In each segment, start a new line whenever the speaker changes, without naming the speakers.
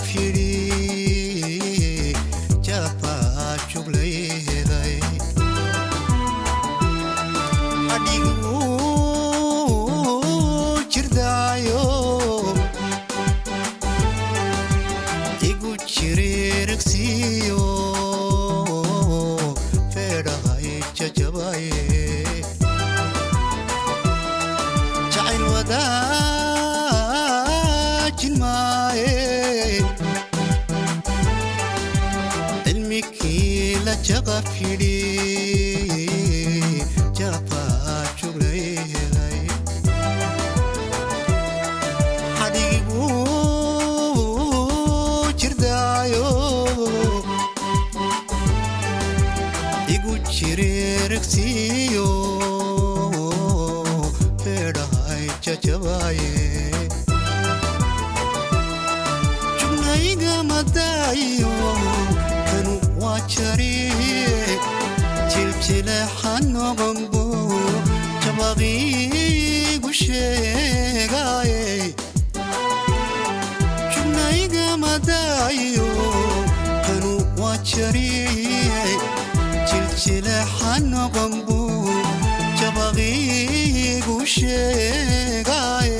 firi japa chugleeday adigu jirdaayo igu jireeragsiyo feedhahay jajabaye jacayl wadaajin maaye cilmikii la jaqa fidhi japa jugleeday adigu jirdaayo igu jireeragsiyo feedhahay jajabaye jugnayga madaayo kanu waa jariye jiljileexan noqonbo jabaqiigu sheegaye jugnayga madaayo kanu waa jariye jiljileexan noqonbo jabaqiigu sheegaye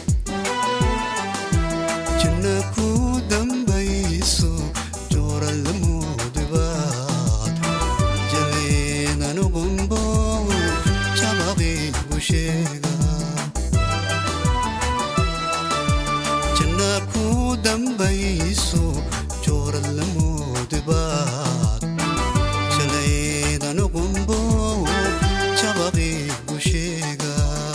janna ku dambayso joora lamoodibaad jaleedan uqumbo jabaqiigu sheega janna ku dambayso joora lamoodibaad jaleedan uqumbo jabaqiigu sheega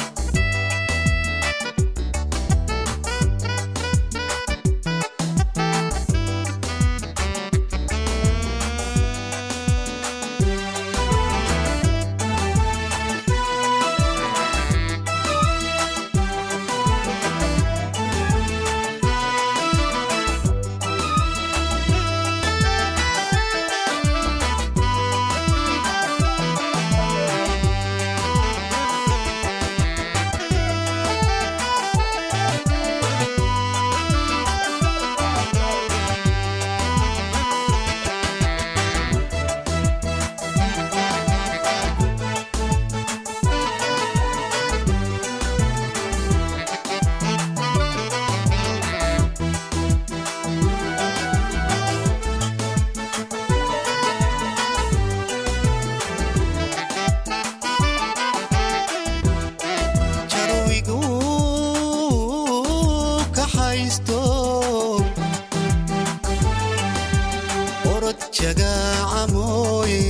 orod jagaaca mooye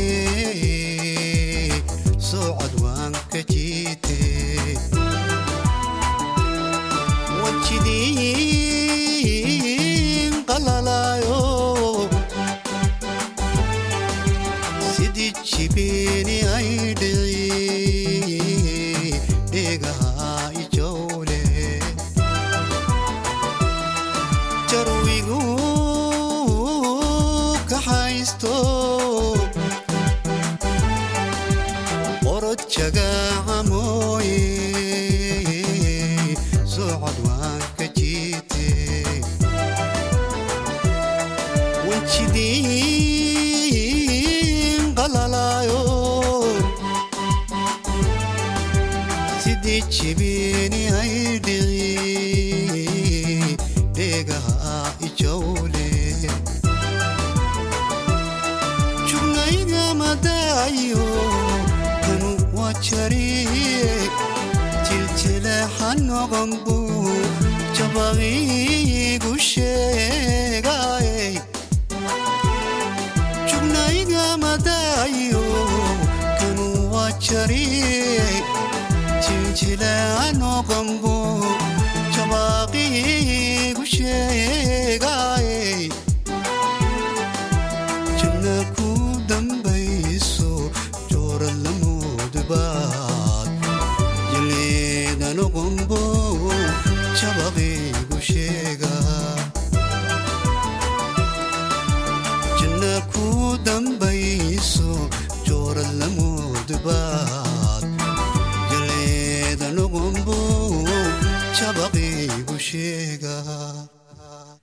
socod waan ka jiite wajidiin qalalaayo sidii jibeeni ay dhici dheegaha ijowle jarwigu kaxaysto orod jagaaca mooye socod waan ka jiite wajidiin qalalaayo sidii jibeeni ay dhici dheegaha ijowle jugnayga madaayo kanu waa jariye jiljileexan noqonbo jabaqiigu sheegaye jugnayga madaayo kanu waa jariye jiljileexan noqonbo jabaqiigu sheegaye janna ku dambayso joora lamoodibaad jaleedan uqumbo jabaqiigu sheega janna ku dambayso joora lamoodibaad jaleedan uqumbo jabaqiigu sheega